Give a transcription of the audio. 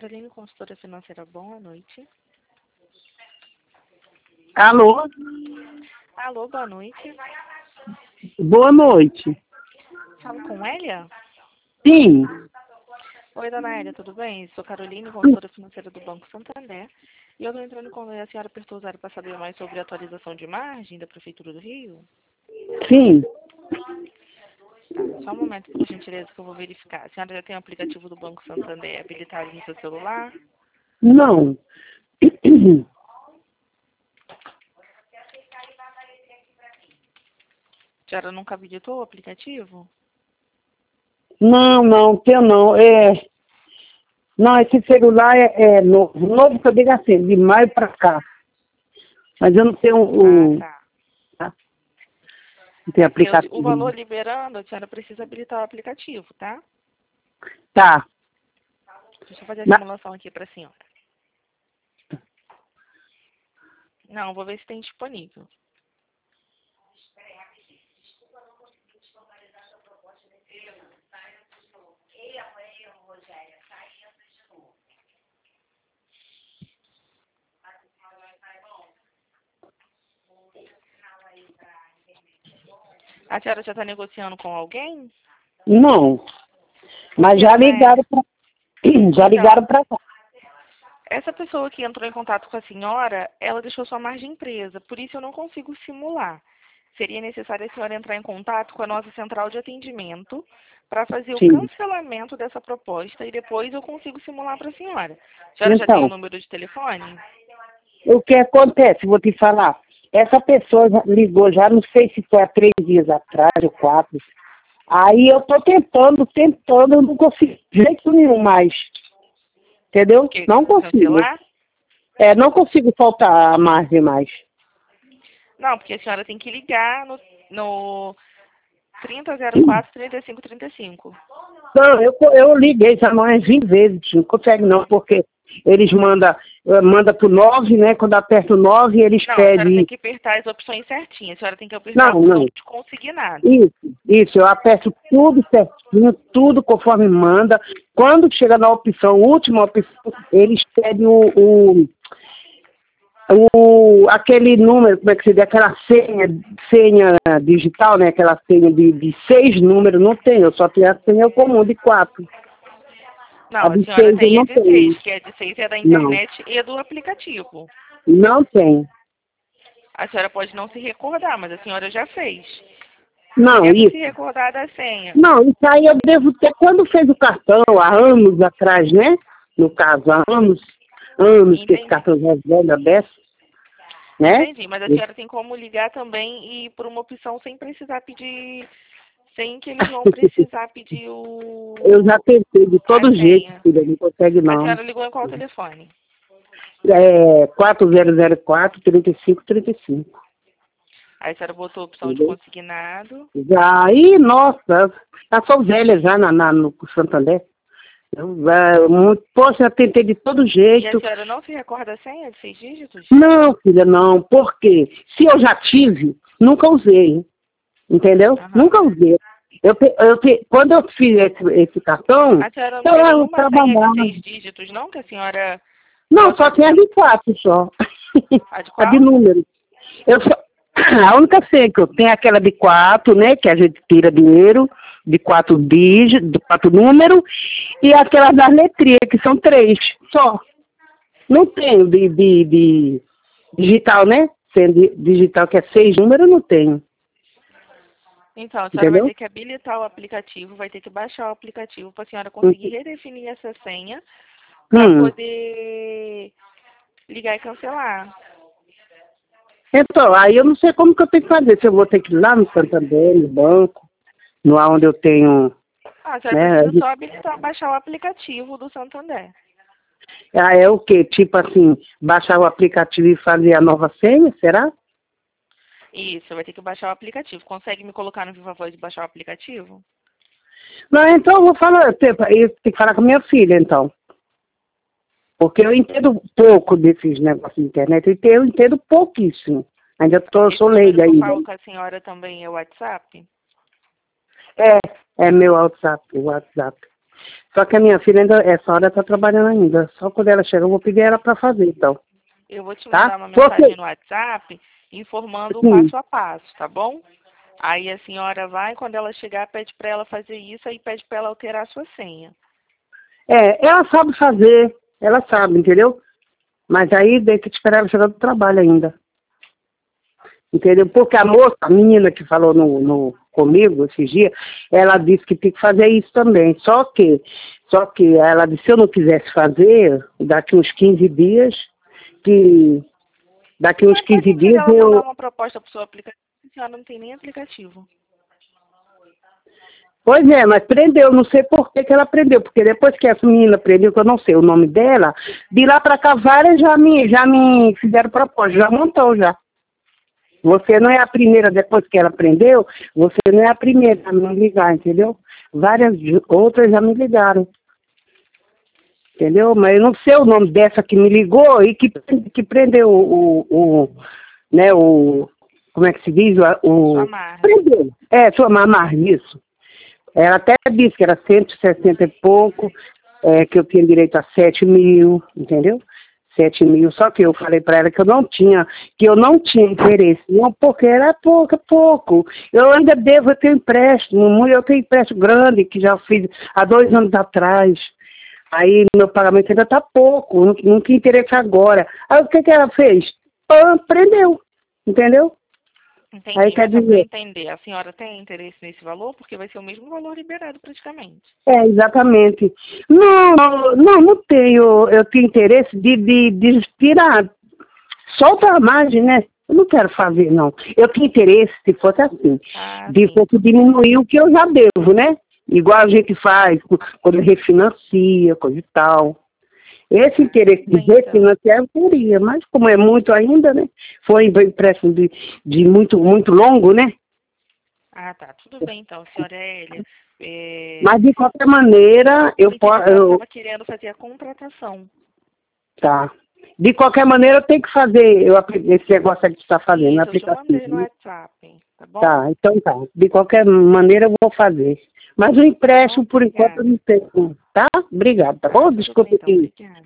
Caroline, consultora financeira, boa noite. Alô? Alô, boa noite. Boa noite. Falo com Hélia? Sim. Oi, dona Hélia, tudo bem? Sou Caroline, consultora financeira do Banco Santander. E eu estou entrando com a senhora apertou o zero para saber mais sobre a atualização de margem da Prefeitura do Rio. Sim. Tá, só um momento, por gentileza, que eu vou verificar. A senhora já tem o aplicativo do Banco Santander habilitado no seu celular? Não. A senhora nunca habilitou o aplicativo? Não, tenho não. Não, esse celular é novo. Novo que eu digo assim, de maio pra cá. Mas eu não tenho Tá. não tenho Porque aplicativo. o valor liberando, a senhora precisa habilitar o aplicativo, tá? Tá. Deixa eu fazer a simulação aqui para a senhora. Não, vou ver se tem disponível. A senhora já está negociando com alguém? Não. Mas já ligaram pra... Já ligaram pra cá. Essa pessoa que entrou em contato com a senhora, ela deixou sua margem presa, por isso eu não consigo simular. Seria necessário a senhora entrar em contato com a nossa central de atendimento para fazer o Sim. cancelamento dessa proposta e depois eu consigo simular para a senhora. A senhora já tem o número de telefone? O que acontece, vou te falar. Essa pessoa ligou já, não sei se foi há 3 dias atrás ou 4. Aí eu tô tentando, eu não consigo de jeito nenhum mais. Entendeu? Não consigo. Cancelar? Não consigo faltar a margem mais. Não, porque a senhora tem que ligar no 3004-3535. Não, eu liguei já mais 20 vezes, não consegue não, porque eles manda pro 9, né? Quando aperta o 9, eles Não, a senhora tem pedem. que apertar as opções certinhas. A senhora tem que apertar a Não, opção não. de consignado. Isso, eu aperto tudo certinho, tudo conforme manda. Quando chega na opção, última opção, eles pedem aquele número, como é que se diz, aquela senha digital, né? Aquela senha de 6 números, não tem, eu só tenho a senha comum de 4. Não, A a de senhora 6 eu tem a não de tenho. 6, que a de 6 é da Não, internet e do aplicativo. não tem. A senhora pode não se recordar, mas a senhora já fez. Não, Deve isso. se recordar da senha. Não, isso aí eu devo ter, quando fez o cartão, há anos atrás, né? No caso, há anos que esse Entendi. cartão já é velho, dessa, né? Entendi, mas a senhora tem como ligar também e por uma opção sem precisar pedir, sem que eles vão precisar pedir Eu já tentei de a todo jeito, senha. filha, não consegue A não. senhora ligou em qual telefone? 4004-3535. Aí a senhora botou a opção de Entendeu? consignado. Já, nossa, já sou velha já no Santander. Poxa, eu tentei de todo E a jeito. senhora não se recorda a senha de 6 dígitos? Não, filha, não, porque se eu já tive, nunca usei, entendeu? Aham. Nunca usei. Quando eu fiz esse cartão, A senhora não tem eu nenhuma senha de trabalhava. 6 dígitos, não? Que a senhora Não, só gosta tinha a de 4 só. A de A de qual? número. A única senha que eu tenho é aquela de 4, né? Que a gente tira dinheiro, de 4 dígitos, de 4 números, e aquela das letrinhas, que são 3 só. Não tenho de digital, né? Sendo digital, que é 6 números, eu não tenho. Então, a senhora vai Entendeu? ter que habilitar o aplicativo, vai ter que baixar o aplicativo para a senhora conseguir redefinir essa senha para poder ligar e cancelar. Então, aí eu não sei como que eu tenho que fazer. Se eu vou ter que ir lá no Santander, no banco, no onde eu tenho, Ah, a senhora né? precisa só habilitar, baixar o aplicativo do Santander. É o quê? Tipo assim, baixar o aplicativo e fazer a nova senha, será? Isso, vai ter que baixar o aplicativo. Consegue me colocar no Viva Voz e baixar o aplicativo? Não, então eu vou falar, eu tenho que falar com a minha filha, então. Porque eu entendo pouco desses negócios de internet, eu entendo pouquíssimo. Sou Esse número leiga que eu ainda. falo com a senhora também é o WhatsApp? É meu WhatsApp, o WhatsApp. Só que a minha filha ainda, essa hora está trabalhando ainda. Só quando ela chegar, eu vou pedir ela para fazer, então. Eu vou te Tá? mandar uma mensagem no WhatsApp informando o Sim. passo a passo, tá bom? Aí a senhora vai, quando ela chegar, pede para ela fazer isso, aí pede para ela alterar a sua senha. Ela sabe fazer, ela sabe, entendeu? Mas aí tem que esperar ela chegar do trabalho ainda. Entendeu? Porque a moça, a menina que falou comigo esses dias, ela disse que tem que fazer isso também. Só que ela disse, se eu não quisesse fazer, daqui uns 15 dias, daqui uns Mas pode 15 pedir dias ela mandar eu. uma proposta para o seu aplicativo, a senhora não tem nem aplicativo. Pois é, mas prendeu, não sei por que ela prendeu, porque depois que essa menina prendeu, que eu não sei o nome dela, de lá pra cá várias já me fizeram proposta, já montou já. Você não é a primeira, depois que ela prendeu, você não é a primeira a me ligar, entendeu? Várias outras já me ligaram, entendeu? Mas eu não sei o nome dessa que me ligou e que prendeu né, como é que se diz? Sua marca. Prendeu. Sua mamar, isso. Ela até disse que era 160 e pouco, que eu tinha direito a 7 mil, entendeu? 7 mil, só que eu falei para ela que eu não tinha interesse, não, porque era pouco. Eu ainda devo ter empréstimo, eu tenho empréstimo grande, que já fiz há 2 anos atrás. Aí meu pagamento ainda está pouco, não tinha interesse agora. Aí o que ela fez? Prendeu, entendeu? Entendi, Aí quer mas só para dizer, entender, a senhora tem interesse nesse valor? Porque vai ser o mesmo valor liberado praticamente. exatamente. Não tenho, eu tenho interesse de tirar, solta a margem, né? Eu não quero fazer, não. Eu tenho interesse, se fosse assim, Ah, de sim. diminuir o que eu já devo, né? Igual a gente faz quando refinancia, coisa e tal. Esse interesse de Bem, então. refinanciar eu teria, mas como é muito ainda, né? Foi um empréstimo de muito, muito longo, né? Ah, tá. Tudo bem, então, senhora Hélia. Mas de qualquer maneira, Eu entendi que a senhora eu estava querendo fazer a contratação. tá. De qualquer maneira, eu tenho que fazer esse negócio aí que você está fazendo, no Isso, eu te mandei aplicativo, no né? WhatsApp, tá bom? Tá, então tá. De qualquer maneira, eu vou fazer. Mas o Tá bom? empréstimo, por enquanto, eu Obrigada. não tenho, tá? Obrigado, tá bom? Tá, tudo bem, Desculpe então. aqui. Obrigada.